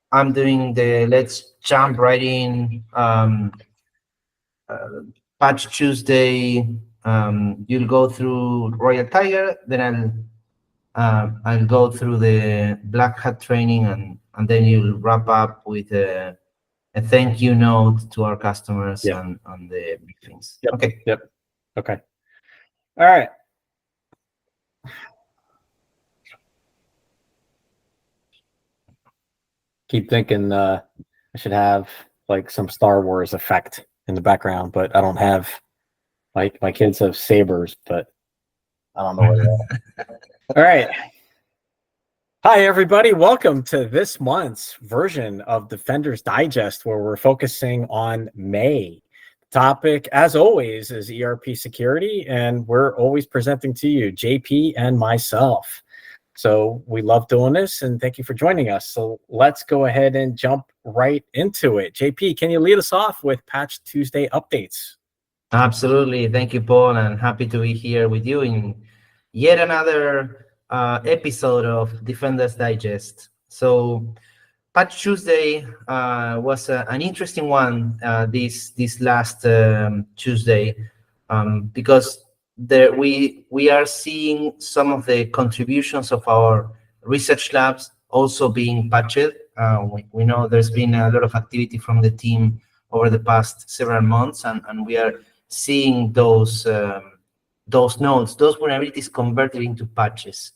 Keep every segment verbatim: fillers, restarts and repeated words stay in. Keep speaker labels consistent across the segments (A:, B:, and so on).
A: I'm doing the let's jump right in um, uh, Patch Tuesday. Um, you'll go through Royal Tiger, then I'll uh, I'll go through the Black Hat training, and and then you'll wrap up with a, a thank you note to our customers
B: Yep.
A: and on the briefings.
B: Yep.
A: Okay.
B: Yep. Okay. All right. Keep thinking uh, I should have like some Star Wars effect in the background, but I don't have. Like my kids have sabers, but I don't know where they're at. All right. Hi, everybody. Welcome to this month's version of Defenders Digest, where we're focusing on May. The topic, as always, is E R P security, and we're always presenting to you, J P and myself. So we love doing this, and thank you for joining us. So let's go ahead and jump right into it. J P, can you lead us off with Patch Tuesday updates?
A: Absolutely. Thank you, Paul, and happy to be here with you in yet another uh, episode of Defenders Digest. So, Patch Tuesday uh, was uh, an interesting one uh, this this last um, Tuesday um, because there we we are seeing some of the contributions of our research labs also being patched. Uh, we, we know there's been a lot of activity from the team over the past several months, and, and we are seeing those um, those nodes, those vulnerabilities converted into patches.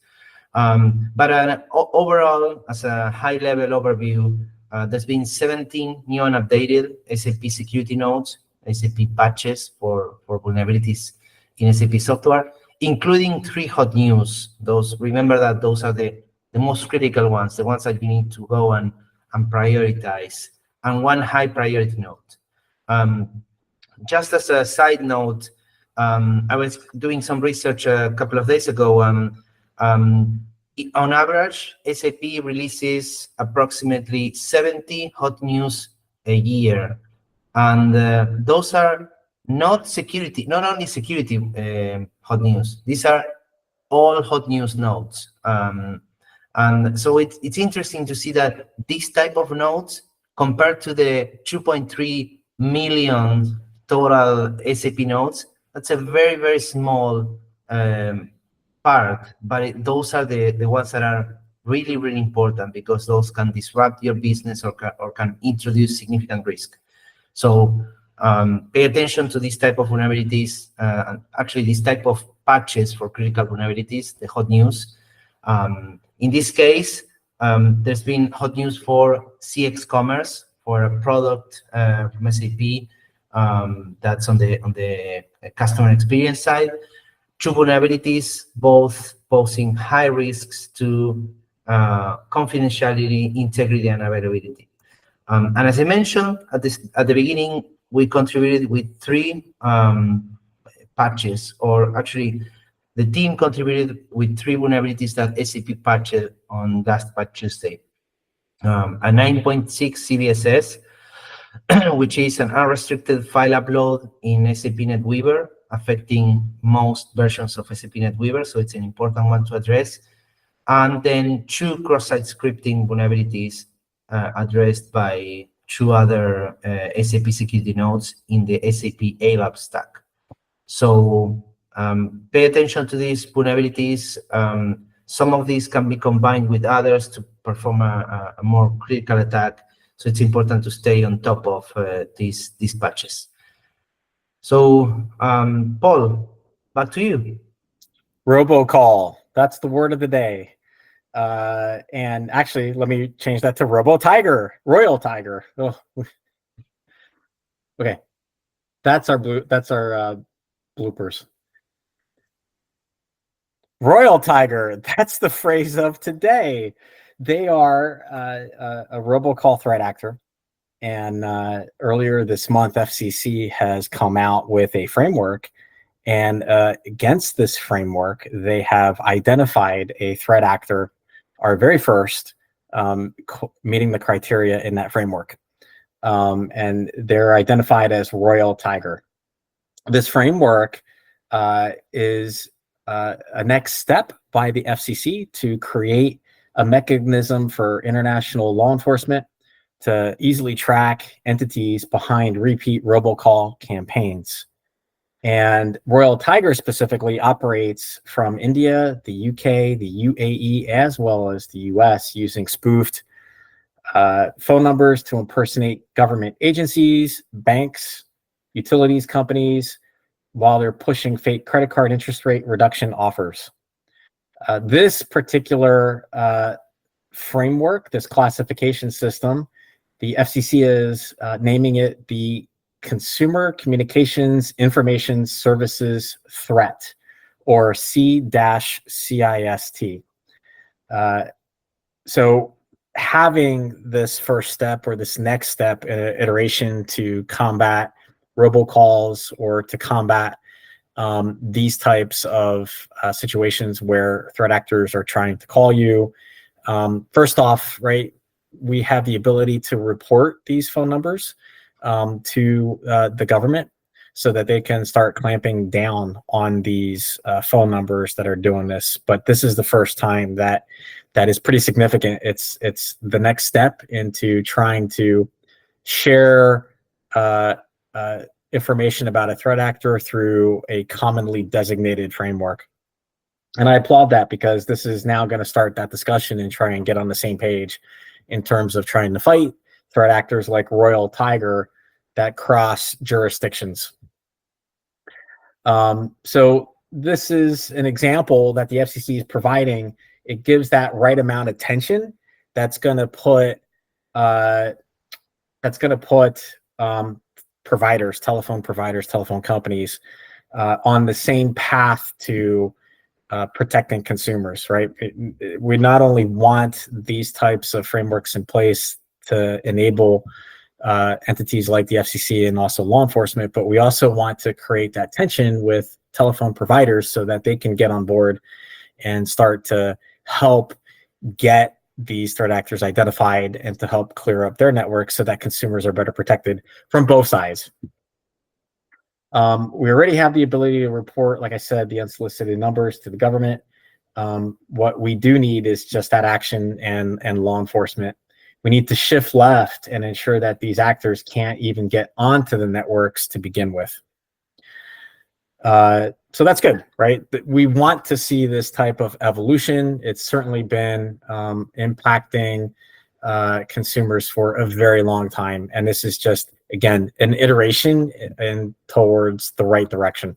A: Um, but uh, overall, as a high-level overview, uh, there's been seventeen new and updated S A P security nodes, S A P patches for, for vulnerabilities in S A P software, including three hot news. Those remember that those are the, the most critical ones, the ones that you need to go and, and prioritize, and one high-priority node. Um, just as a side note, um, I was doing some research a couple of days ago. Um, um, on average, S A P releases approximately seventy hot news a year, and uh, those are not security, not only security uh, hot news. These are all hot news nodes, um, and so it, it's interesting to see that this type of nodes, compared to the two point three million total S A P nodes, that's a very, very small um, part, but it, those are the, the ones that are really, really important because those can disrupt your business or, ca or can introduce significant risk. So um, pay attention to this type of vulnerabilities, uh, and actually this type of patches for critical vulnerabilities, the hot news. Um, in this case, um, there's been hot news for C X Commerce, for a product uh, from S A P um, that's on the on the customer experience side. Two vulnerabilities, both posing high risks to uh, confidentiality, integrity, and availability. Um, and as I mentioned at this at the beginning, we contributed with three um, patches, or actually, the team contributed with three vulnerabilities that S A P patched on last Patch Tuesday. Um, a nine point six C V S S, which is an unrestricted file upload in S A P NetWeaver, affecting most versions of S A P NetWeaver, so it's an important one to address. And then two cross-site scripting vulnerabilities uh, addressed by two other uh, S A P security nodes in the S A P A L A B stack. So um, pay attention to these vulnerabilities. Um, some of these can be combined with others to perform a, a more critical attack. So it's important to stay on top of uh, these, these patches. So, um, Paul, back to you.
B: Robocall. That's the word of the day. Uh, and actually, let me change that to Robo Tiger, Royal Tiger. Oh. Okay, that's our blue. That's our uh, bloopers. Royal Tiger. That's the phrase of today. They are uh, a, a robocall threat actor, and uh, earlier this month, F C C has come out with a framework. And uh, against this framework, they have identified a threat actor, our very first, um, meeting the criteria in that framework. Um, and they're identified as Royal Tiger. This framework uh, is uh, a next step by the F C C to create a mechanism for international law enforcement to easily track entities behind repeat robocall campaigns. And Royal Tiger specifically operates from India, the U K, the U A E, as well as the U S, using spoofed uh, phone numbers to impersonate government agencies, banks, utilities companies, while they're pushing fake credit card interest rate reduction offers. Uh, this particular uh, framework, this classification system, the F C C is uh, naming it the Consumer Communications Information Services Threat, or C C I S T. Uh, so having this first step, or this next step in an iteration to combat robocalls, or to combat um, these types of uh, situations where threat actors are trying to call you. Um, first off, right, we have the ability to report these phone numbers um, to uh, the government, so that they can start clamping down on these uh, phone numbers that are doing this. But this is the first time that that is pretty significant. It's it's the next step into trying to share uh, uh, information about a threat actor through a commonly designated framework. And I applaud that, because this is now going to start that discussion and try and get on the same page in terms of trying to fight threat actors like Royal Tiger that cross jurisdictions. Um, so this is an example that the F C C is providing. It gives that right amount of tension that's going to put uh, that's going to put um, providers, telephone providers, telephone companies uh, on the same path to uh, protecting consumers, right? It, it, we not only want these types of frameworks in place to enable uh, entities like the F C C and also law enforcement, but we also want to create that tension with telephone providers so that they can get on board and start to help get these threat actors identified and to help clear up their networks so that consumers are better protected from both sides. Um, we already have the ability to report, like I said, the unsolicited numbers to the government. Um, what we do need is just that action and, and law enforcement. We need to shift left and ensure that these actors can't even get onto the networks to begin with. Uh, so that's good, right? We want to see this type of evolution. It's certainly been um, impacting uh, consumers for a very long time. And this is just, again, an iteration and towards the right direction.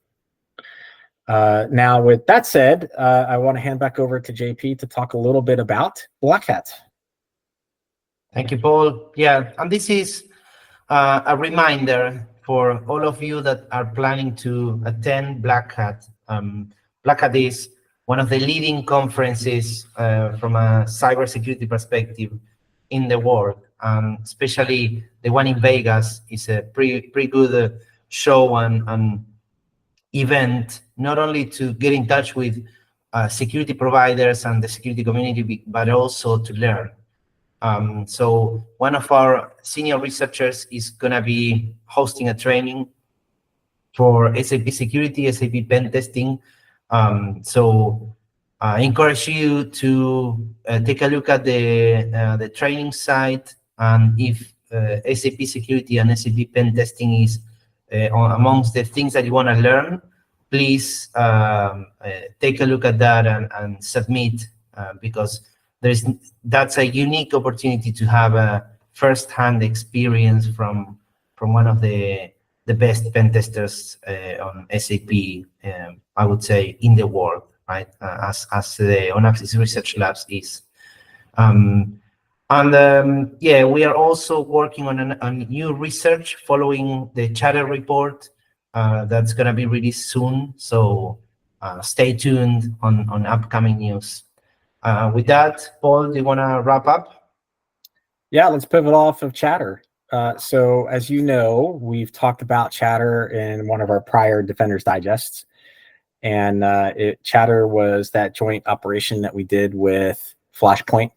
B: Uh, now, with that said, uh, I want to hand back over to J P to talk a little bit about Black Hat.
A: Thank you, Paul. Yeah, and this is uh, a reminder for all of you that are planning to attend Black Hat. Um, Black Hat is one of the leading conferences uh, from a cybersecurity perspective in the world. Um, especially the one in Vegas is a pretty, pretty good uh, show and, and event, not only to get in touch with uh, security providers and the security community, but also to learn. Um, so one of our senior researchers is going to be hosting a training for S A P security, S A P pen testing. Um, so I encourage you to uh, take a look at the uh, the training site, and if uh, S A P security and S A P pen testing is uh, amongst the things that you want to learn, please um, uh, take a look at that and, and submit, uh, because there's that's a unique opportunity to have a first-hand experience from from one of the the best pen testers uh, on S A P, um, I would say, in the world, right? Uh, as as the OnAxis Research Labs is. Um, and um, yeah, we are also working on an, a new research following the Chatter report uh, that's going to be released soon. So uh, stay tuned on on upcoming news. Uh, with that, Paul, do you want to wrap up?
B: Yeah, let's pivot off of Chatter. Uh, so as you know, we've talked about Chatter in one of our prior Defenders Digests. And uh, it, Chatter was that joint operation that we did with Flashpoint,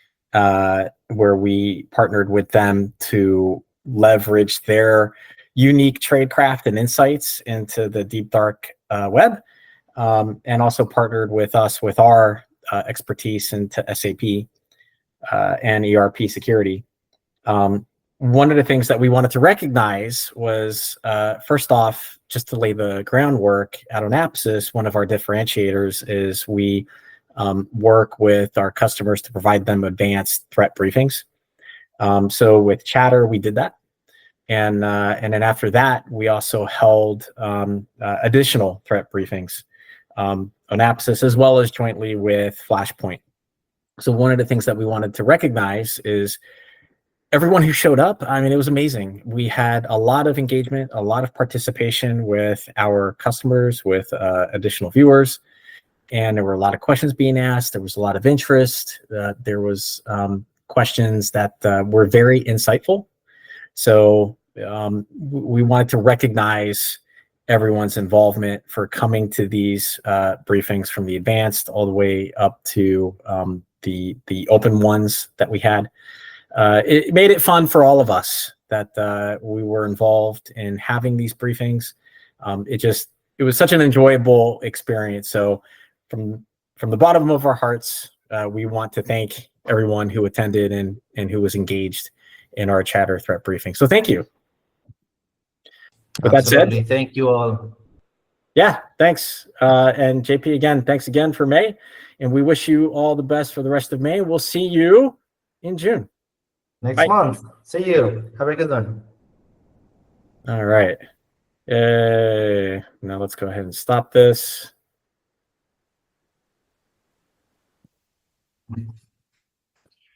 B: uh, where we partnered with them to leverage their unique tradecraft and insights into the deep, dark uh, web, um, and also partnered with us with our Uh, expertise into S A P uh, and E R P security. Um, one of the things that we wanted to recognize was, uh, first off, just to lay the groundwork at Onapsis, one of our differentiators is we um, work with our customers to provide them advanced threat briefings. Um, so with Chatter, we did that. And, uh, and then after that, we also held um, uh, additional threat briefings um, on Onapsis, as well as jointly with Flashpoint. So one of the things that we wanted to recognize is everyone who showed up. I mean, it was amazing. We had a lot of engagement, a lot of participation with our customers, with uh, additional viewers, and there were a lot of questions being asked. There was a lot of interest. Uh, there was um, questions that uh, were very insightful. So um, we wanted to recognize everyone's involvement for coming to these uh, briefings, from the advanced all the way up to um, the the open ones that we had. Uh, it made it fun for all of us that uh, we were involved in having these briefings. Um, it just it was such an enjoyable experience. So from from the bottom of our hearts, uh, we want to thank everyone who attended and and who was engaged in our Chatter threat briefing. So thank you. With
A: Absolutely.
B: that said,
A: thank you all.
B: Yeah, thanks. Uh, and J P, again, thanks again for May. And we wish you all the best for the rest of May. We'll see you in June.
A: Next
B: Bye.
A: month. See you. Have a good one.
B: All right. Uh, now let's go ahead and stop this.